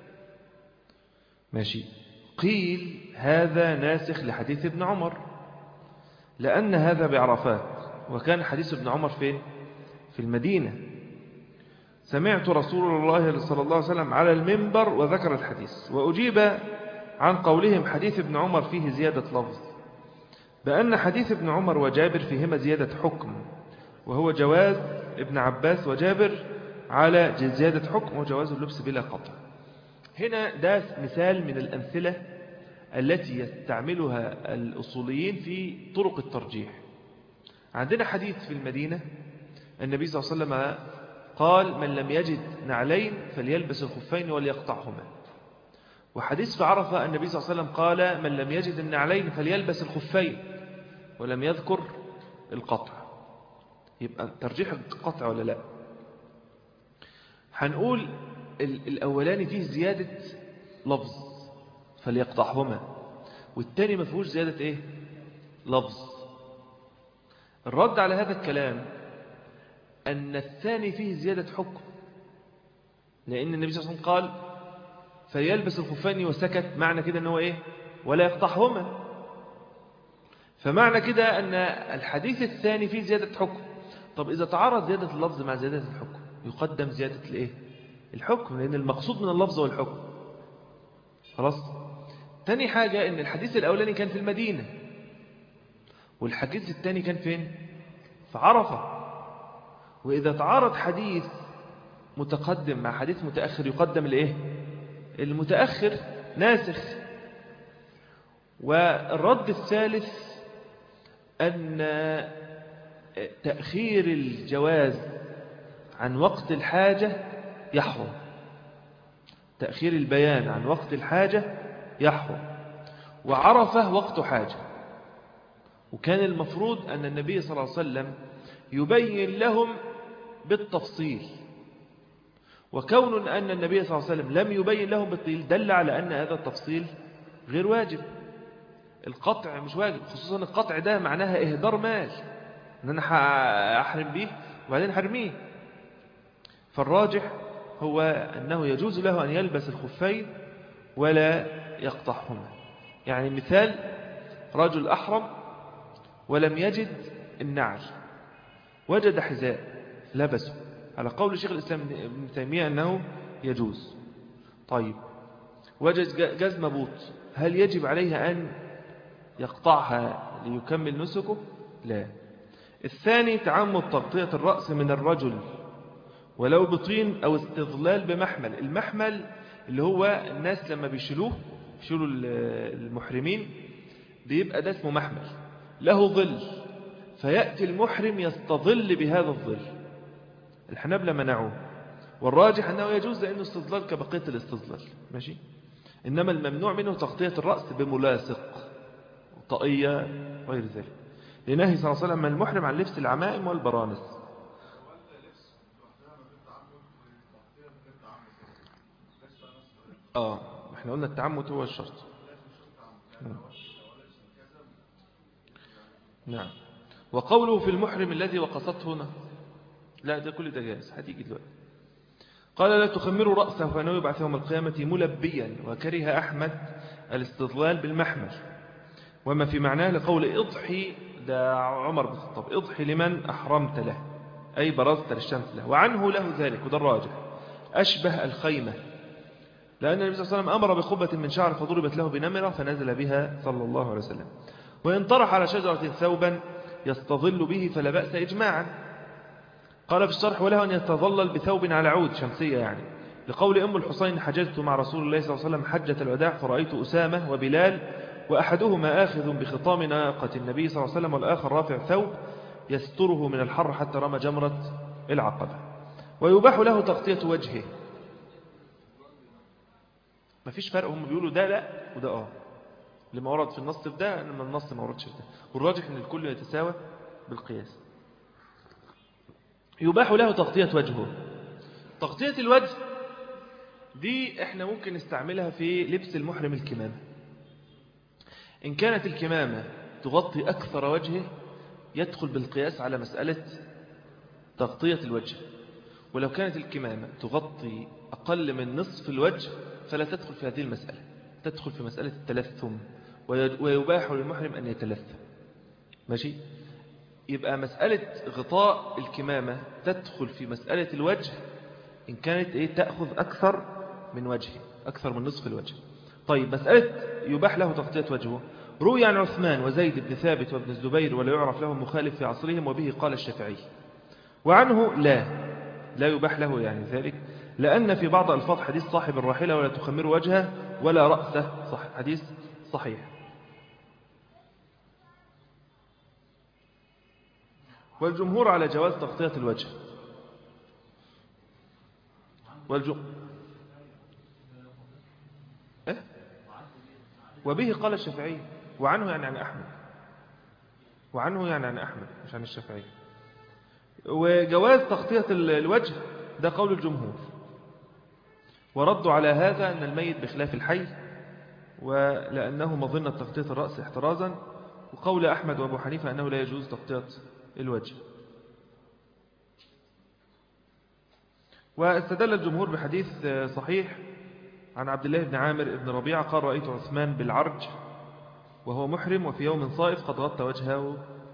ماشي. قيل هذا ناسخ لحديث ابن عمر، لأن هذا بعرفات، وكان حديث ابن عمر فين؟ في المدينة. سمعت رسول الله صلى الله عليه وسلم على المنبر وذكر الحديث، وأجيب عن قولهم حديث ابن عمر فيه زيادة لفظ، بأن حديث ابن عمر وجابر فيهما زيادة حكم، وهو جواز ابن عباس وجابر على زيادة حكم وجواز اللبس بلا قطع. هنا ده مثال من الأمثلة التي يستعملها الأصوليين في طرق الترجيح. عندنا حديث في المدينة النبي صلى الله عليه وسلم قال من لم يجد نعلين فليلبس الخفين وليقطعهما، وحديث في عرفة النبي صلى الله عليه وسلم قال من لم يجد النعلين فليلبس الخفين، ولم يذكر القطع. يبقى ترجيح القطع ولا لا؟ هنقول الأولاني فيه زيادة لفظ فليقطعهما، والتاني ما فيهوش زيادة ايه؟ لفظ. الرد على هذا الكلام أن الثاني فيه زيادة حكم، لأن النبي صلى الله عليه وسلم قال فيلبس الخفين وسكت، معنى كده أنه إيه؟ ولا يقطعهما. فمعنى كده أن الحديث الثاني فيه زيادة حكم. طب إذا تعارض زيادة اللفظ مع زيادة الحكم يقدم زيادة الإيه؟ الحكم، لأن المقصود من اللفظ هو الحكم. خلاص. تاني حاجة أن الحديث الأولاني كان في المدينة، والحديث الثاني كان فين؟ في عرفة، وإذا تعارض حديث متقدم مع حديث متأخر يقدم الإيه؟ المتأخر ناسخ. والرد الثالث أن تأخير الجواز عن وقت الحاجة يحرم. تأخير البيان عن وقت الحاجة يحرم. وعرفه وقت حاجة، وكان المفروض أن النبي صلى الله عليه وسلم يبين لهم بالتفصيل، وكون أن النبي صلى الله عليه وسلم لم يبين لهم بالتفصيل دل على أن هذا التفصيل غير واجب. القطع مش واجب، خصوصا القطع ده معناها إهدار مال، أن أنا أحرم به وبعدين حرميه. فالراجح هو أنه يجوز له أن يلبس الخفين ولا يقطعهما. يعني مثال: رجل أحرم ولم يجد النعل، وجد حذاء لبسه، على قول شيخ الإسلام ابن تيمية أنه يجوز. طيب وجد جزمة بوط، هل يجب عليه أن يقطعها ليكمل نسكه؟ لا. الثاني تعمد تغطية الرأس من الرجل ولو بطين أو استظلال بمحمل. المحمل اللي هو الناس لما بيشيلوا المحرمين بيبقى ده اسمه محمل، له ظل، فيأتي المحرم يستظل بهذا الظل. الحنابلة منعوه، والراجح أنه يجوز لأنه استظلال كبقية الاستظلال، ماشي. إنما الممنوع منه تغطية الرأس بملاصق طاقية غير ذلك، لنهي صلى الله عليه وسلم من المحرم عن لبس العمائم والبرانس. احنا قلنا التعمد هو الشرط. نعم. وقوله في المحرم الذي وقصته هنا، لا ده كل ده جائز، هتيجي دلوقتي. قال: لا تخمروا رأسه فإنه يبعث يوم القيامة ملبيا. وكره أحمد الاستظلال بالمحمل، وما في معناه لقول اضحي، ده عمر بن الخطاب، اضحي لمن أحرمت له، أي برزت للشمس له، وعنه له ذلك، وده الراجح. أشبه الخيمة، لأن النبي صلى الله عليه وسلم أمر بقبة من شعر فضربت له بنمرة فنزل بها صلى الله عليه وسلم. وإن طرح على شجرة ثوبا يستظل به فلا بأس إجماعا. قال في الشرح: وله أن يتظلل بثوب على عود، شمسية يعني، لقول أم الحسين: حججت مع رسول الله صلى الله عليه وسلم حجة الوداع فرأيت أسامة وبلال وأحدهما آخذ بخطام ناقة النبي صلى الله عليه وسلم والآخر رافع ثوب يستره من الحر حتى رمى جمرة العقبة. ويباح له تغطية وجهه. ما فيش فرق، هم بيقولوا ده لا وده لما ورد في النص في ده، لما النص ما وردش في ده، والراجح ان الكل يتساوى بالقياس. يباح له تغطية وجهه. تغطية الوجه دي احنا ممكن نستعملها في لبس المحرم الكمامة. إن كانت الكمامة تغطي أكثر وجهه يدخل بالقياس على مسألة تغطية الوجه، ولو كانت الكمامة تغطي أقل من نصف الوجه فلا تدخل في هذه المسألة، تدخل في مسألة التلثم، ويباح للمحرم أن يتلثم، ماشي. يبقى مسألة غطاء الكمامة تدخل في مسألة الوجه إن كانت تأخذ أكثر من وجهه، أكثر من نصف الوجه. طيب مسألة يباح له تغطية وجهه، روي عن عثمان وزيد بن ثابت وابن الزبير ولا يعرف لهم مخالف في عصرهم، وبه قال الشافعي. وعنه لا يباح له يعني ذلك، لأن في بعض ألفاظ حديث صاحب الراحلة ولا تخمر وجهه ولا رأسه، صح، حديث صحيح. والجمهور على جواز تغطية الوجه. وبه قال الشافعي. وعنه يعني عن أحمد، وعنه يعني عن أحمد مش عن الشافعي. وجواز تغطية الوجه ده قول الجمهور، وردوا على هذا أن الميت بخلاف الحي، ولأنه مظنة تغطية الرأس احترازا. وقول أحمد وأبو حنيفة أنه لا يجوز تغطية الوجه. واستدل الجمهور بحديث صحيح عن عبد الله بن عامر بن ربيعة قال: رأيت عثمان بالعرج وهو محرم وفي يوم صائف قد غطى وجهه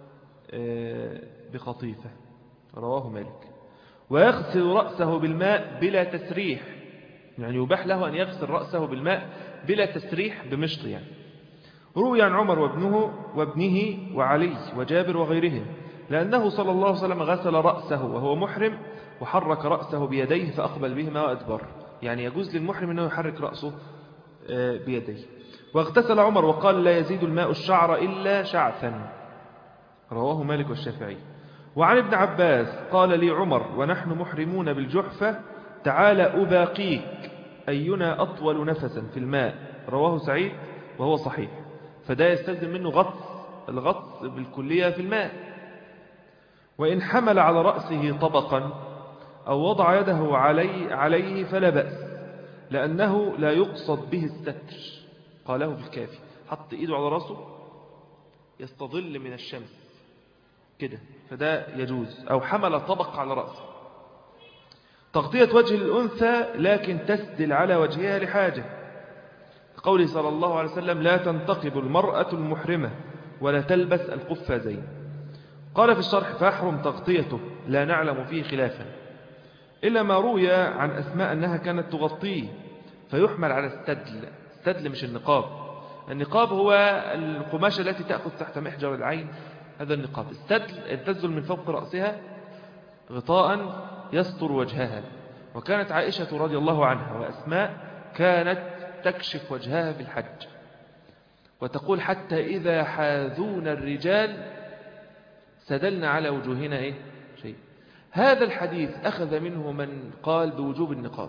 بخطيفة، رواه مالك. ويغسل رأسه بالماء بلا تسريح، يعني يباح له أن يغسل رأسه بالماء بلا تسريح بمشط يعني. روي عن عمر وابنه وعلي وجابر وغيرهم لأنه صلى الله عليه وسلم غسل رأسه وهو محرم وحرك رأسه بيديه فأقبل بهما وأدبر، يعني يجوز للمحرم أنه يحرك رأسه بيديه. واغتسل عمر وقال لا يزيد الماء الشعر إلا شعثا، رواه مالك والشافعي. وعن ابن عباس قال لي عمر ونحن محرمون بالجحفة تعال أباقيك أينا أطول نفسا في الماء، رواه سعيد وهو صحيح. فده يستلزم منه الغطس بالكلية في الماء. وإن حمل على رأسه طبقا أو وضع يده عليه فلا بأس، لأنه لا يقصد به الستر، قاله في الكافي. حط إيده على رأسه يستظل من الشمس كده، فده يجوز. أو حمل طبق على رأسه. تغطية وجه الأنثى لكن تسدل على وجهها لحاجة، قوله صلى الله عليه وسلم لا تنتقب المرأة المحرمة ولا تلبس القفازين. قال في الشرح فاحرم تغطيته لا نعلم فيه خلافا، إلا ما روي عن أسماء أنها كانت تغطيه فيحمل على الستدل مش النقاب. النقاب هو القماشة التي تأخذ تحت محجر العين، هذا النقاب. الستدل تنزل من فوق رأسها غطاء يستر وجهها. وكانت عائشة رضي الله عنها وأسماء كانت تكشف وجهها في الحج، وتقول حتى إذا حاذون الرجال سدلنا على وجوهنا شيء. هذا الحديث أخذ منه من قال بوجوب النقاب،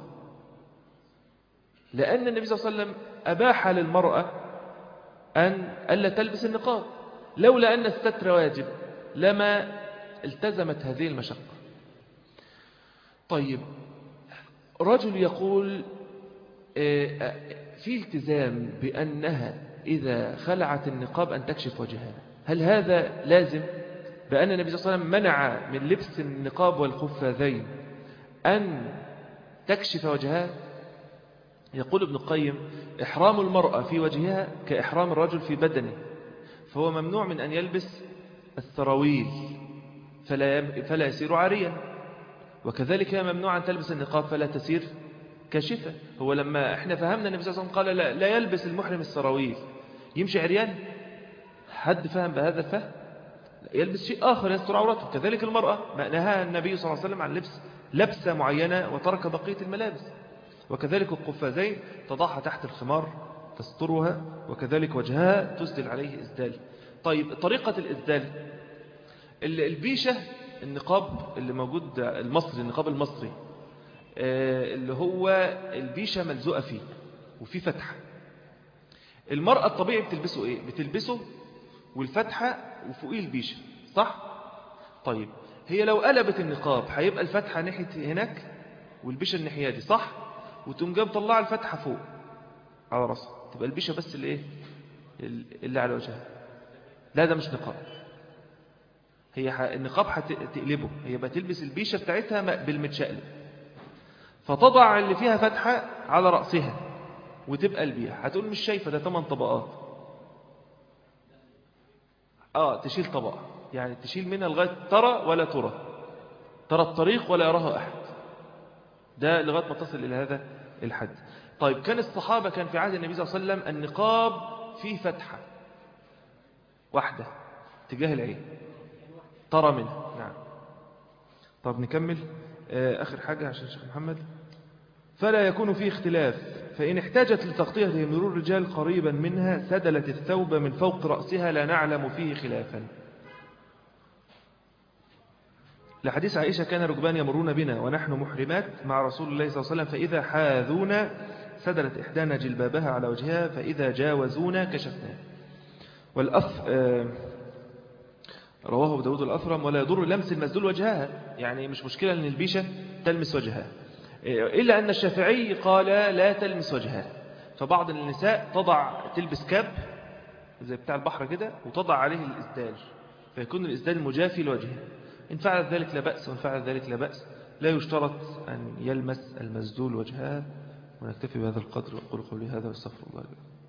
لأن النبي صلى الله عليه وسلم أباح للمرأة أن ألا تلبس النقاب، لولا أن الستر واجب لما التزمت هذه المشقة. طيب، رجل يقول في التزام بأنها إذا خلعت النقاب أن تكشف وجهها، هل هذا لازم؟ بأن النبي صلى الله عليه وسلم منع من لبس النقاب والخفاذين أن تكشف وجهها. يقول ابن القيم إحرام المرأة في وجهها كإحرام الرجل في بدنه، فهو ممنوع من أن يلبس السراويل فلا يسير عاريا، وكذلك ممنوع أن تلبس النقاب فلا تسير كاشفة. هو لما احنا فهمنا النبي صلى الله عليه وسلم قال لا يلبس المحرم السراويل يمشي عريان، حد فهم بهذا الفهم؟ يلبس شيء آخر يستر عورته. كذلك المرأة ما نهى النبي صلى الله عليه وسلم عن لبسة معينة وترك بقية الملابس. وكذلك القفازين تضعها تحت الخمار تسترها، وكذلك وجهها تسدل عليه إسدال. طيب، طريقة الإسدال البيشة، النقاب اللي موجود المصري، النقاب المصري اللي هو البيشة ملزوقة فيه وفي فتحة. المرأة الطبيعي بتلبسه ايه؟ بتلبسه والفتحة وفوقيه البيشة، صح؟ طيب، هي لو قلبت النقاب هيبقى الفتحة ناحية هناك والبيشة الناحية دي، صح؟ وتقوم جايه مطلعه الفتحة فوق على راسها، تبقى البيشة بس اللي على وجهها. لا، ده مش نقاب. هي النقاب هتقلبه، هي بتلبس البيشة بتاعتها بالمتشقلب، فتضع اللي فيها فتحة على رأسها وتبقى البيها. هتقول مش شايفة، ده 8 طبقات. تشيل طبقة، يعني تشيل منها لغاية ترى ولا ترى الطريق ولا يراها أحد، ده لغاية ما تصل إلى هذا الحد. طيب، كان الصحابة كان في عهد النبي صلى الله عليه وسلم النقاب فيه فتحة واحدة تجاه العين ترى منها. نعم. طب نكمل آخر حاجة عشان الشيخ محمد. فلا يكون فيه اختلاف، فإن احتاجت لتغطيته مرور الرجال قريبا منها سدلت الثوب من فوق رأسها لا نعلم فيه خلافا. لحديث عائشة كان ركبان يمرون بنا ونحن محرمات مع رسول الله صلى الله عليه وسلم، فإذا حاذونا سدلت إحدانا جلبابها على وجهها، فإذا جاوزونا كشفنا. رواه أبو داود الأثرم. ولا يضر لمس المسدول وجهها، يعني مش مشكلة أن البيشة تلمس وجهها، إلا أن الشافعي قال لا تلمس وجهها. فبعض النساء تلبس كاب زي بتاع البحر كده وتضع عليه الإسدال، فيكون الإسدال مجافي لوجهها. إن فعلت ذلك لا بأس، وإن فعلت ذلك لا بأس. لا يشترط أن يلمس المسدول وجهها. ونكتفي بهذا القدر، وأقول قولي هذا واستغفر الله لي.